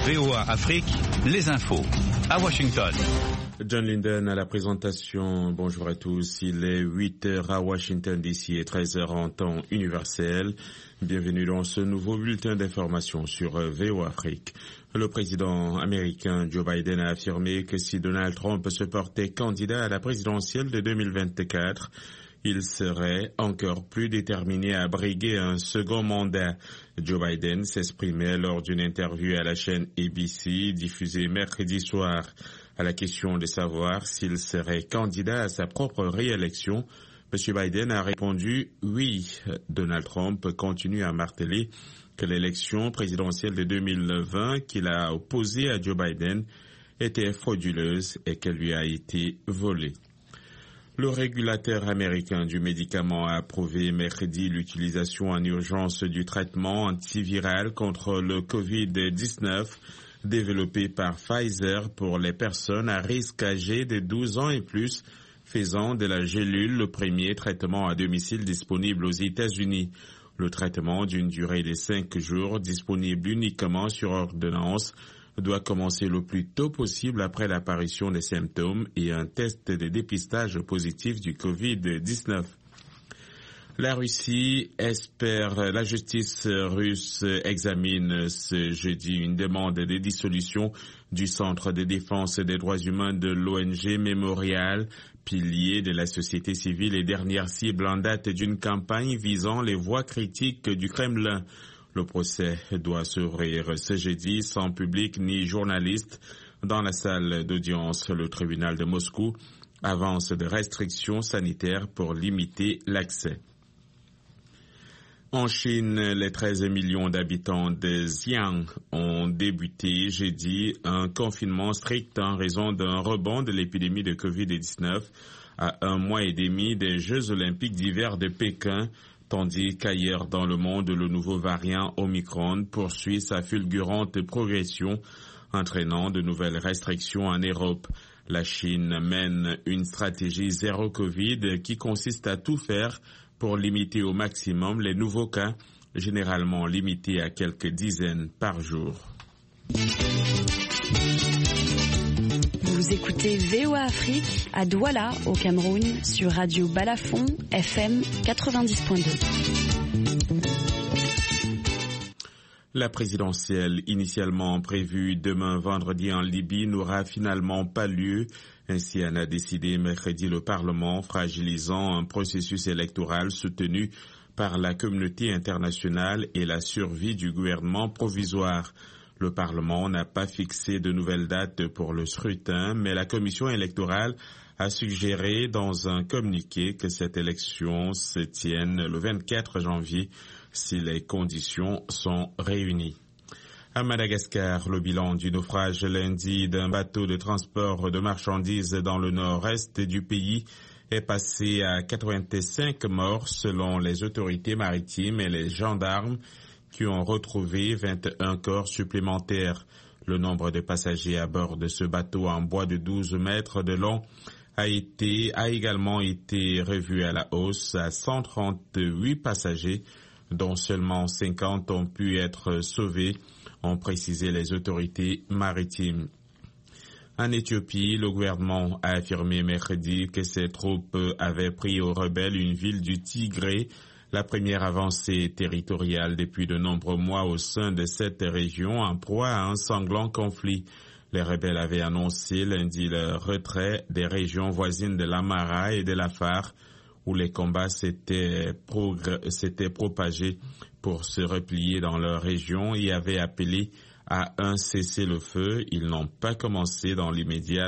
VOA Afrique, les infos. À Washington. John Linden à la présentation. Bonjour à tous. Il est 8h à Washington DC et 13h en temps universel. Bienvenue dans ce nouveau bulletin d'information sur VOA Afrique. Le président américain Joe Biden a affirmé que si Donald Trump se portait candidat à la présidentielle de 2024, il serait encore plus déterminé à briguer un second mandat. Joe Biden s'exprimait lors d'une interview à la chaîne ABC diffusée mercredi soir. À la question de savoir s'il serait candidat à sa propre réélection, M. Biden a répondu « Oui ». Donald Trump continue à marteler que l'élection présidentielle de 2020 qu'il a opposée à Joe Biden était frauduleuse et qu'elle lui a été volée. Le régulateur américain du médicament a approuvé mercredi l'utilisation en urgence du traitement antiviral contre le COVID-19 développé par Pfizer pour les personnes à risque âgées de 12 ans et plus, faisant de la gélule le premier traitement à domicile disponible aux États-Unis. Le traitement d'une durée de 5 jours, disponible uniquement sur ordonnance, doit commencer le plus tôt possible après l'apparition des symptômes et un test de dépistage positif du COVID-19. La Russie espère, la justice russe examine ce jeudi une demande de dissolution du Centre de défense des droits humains de l'ONG Mémorial, pilier de la société civile et dernière cible en date d'une campagne visant les voix critiques du Kremlin. Le procès doit s'ouvrir ce jeudi sans public ni journaliste dans la salle d'audience. Le tribunal de Moscou avance des restrictions sanitaires pour limiter l'accès. En Chine, les 13 millions d'habitants de Xi'an ont débuté jeudi un confinement strict en raison d'un rebond de l'épidémie de COVID-19 à 1 mois et demi des Jeux olympiques d'hiver de Pékin, tandis qu'ailleurs dans le monde, le nouveau variant Omicron poursuit sa fulgurante progression, entraînant de nouvelles restrictions en Europe. La Chine mène une stratégie zéro Covid qui consiste à tout faire pour limiter au maximum les nouveaux cas, généralement limités à quelques dizaines par jour. Vous écoutez VOA Afrique à Douala, au Cameroun, sur Radio Balafon, FM 90.2. La présidentielle initialement prévue demain vendredi en Libye n'aura finalement pas lieu. Ainsi en a décidé mercredi le Parlement, fragilisant un processus électoral soutenu par la communauté internationale et la survie du gouvernement provisoire. Le Parlement n'a pas fixé de nouvelles dates pour le scrutin, mais la commission électorale a suggéré dans un communiqué que cette élection se tienne le 24 janvier si les conditions sont réunies. À Madagascar, le bilan du naufrage lundi d'un bateau de transport de marchandises dans le nord-est du pays est passé à 85 morts selon les autorités maritimes et les gendarmes qui ont retrouvé 21 corps supplémentaires. Le nombre de passagers à bord de ce bateau en bois de 12 mètres de long a également été revu à la hausse à 138 passagers, dont seulement 50 ont pu être sauvés, ont précisé les autorités maritimes. En Éthiopie, le gouvernement a affirmé mercredi que ses troupes avaient pris aux rebelles une ville du Tigré, la première avancée territoriale depuis de nombreux mois au sein de cette région en proie à un sanglant conflit. Les rebelles avaient annoncé lundi leur retrait des régions voisines de l'Amhara et de l'Afar, où les combats s'étaient propagés pour se replier dans leur région et avaient appelé à un cessez-le-feu. Ils n'ont pas commenté dans l'immédiat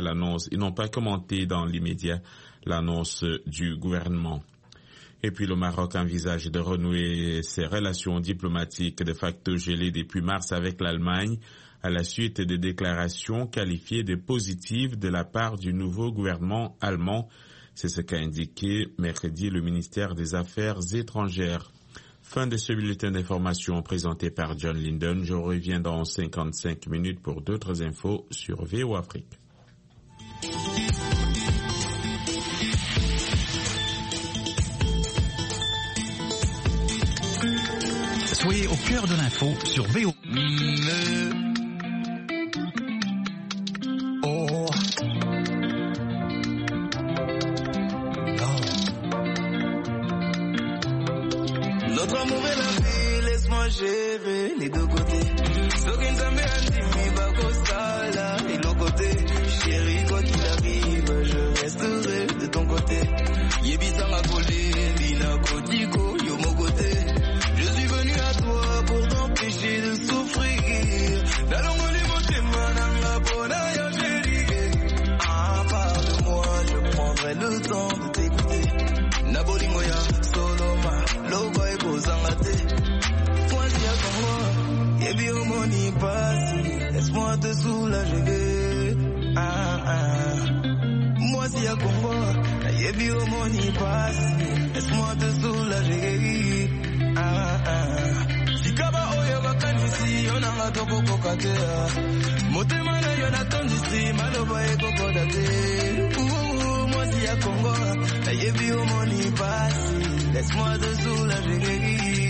l'annonce du gouvernement. Et puis le Maroc envisage de renouer ses relations diplomatiques de facto gelées depuis mars avec l'Allemagne à la suite des déclarations qualifiées de positives de la part du nouveau gouvernement allemand. C'est ce qu'a indiqué mercredi le ministère des Affaires étrangères. Fin de ce bulletin d'information présenté par John Linden. Je reviens dans 55 minutes pour d'autres infos sur VOA Afrique. Soyez au cœur de l'info sur VOA. Notre amour est la vie, laisse-moi gérer les deux côtés. Sokin Zambé Andimi Bakosala et l'autre côté. Chérie, quoi qu'il arrive, je resterai de ton côté. Yebisanga Kole, Bina Kodiko, yo mon côté. Je suis venu à toi pour t'empêcher de souffrir. Dalongoli motema nanga bona yo chérie. Ah, parle-moi, je prendrai le temps de t'écouter. Nabolingoya, Soloma, Loba et Bozangate. Voici à Congo, Yebi Omoni passe, laisse-moi te soulager. Moi si à Congo, Yebi Omoni passe, laisse-moi te soulager. Sikaba oyo bakanisi, onanga toko kokatea. Motema na yo natondisi, maloba eko kodate. Moi si à Congo, Yebi Omoni passe, laisse-moi te soulager.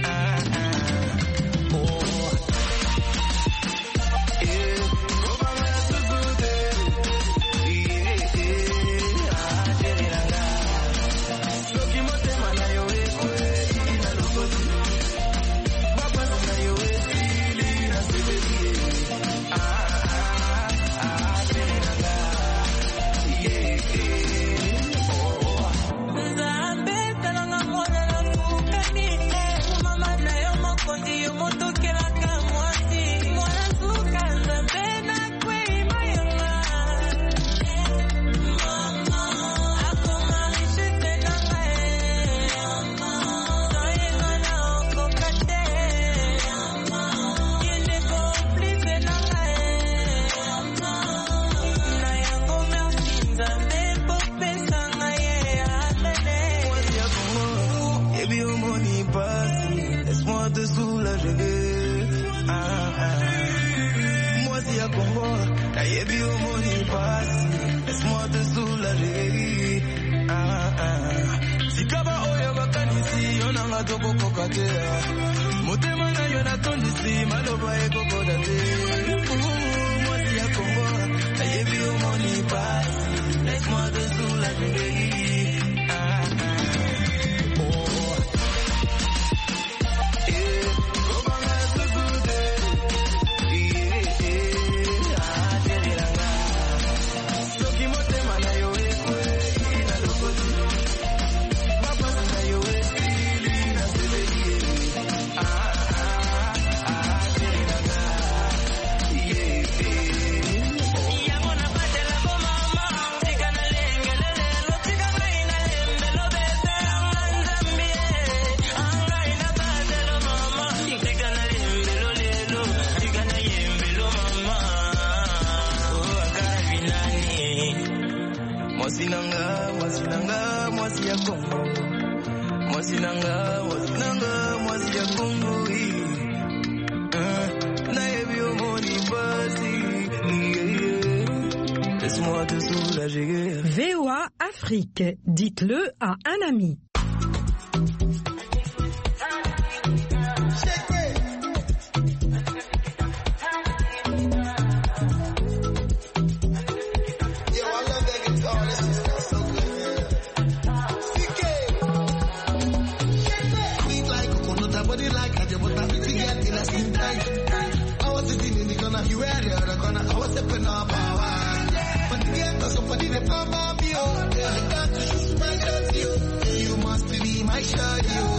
VOA Afrique, dites-le à un ami. Somebody that pop up you, I got to shoot my love you. You must be my shawty.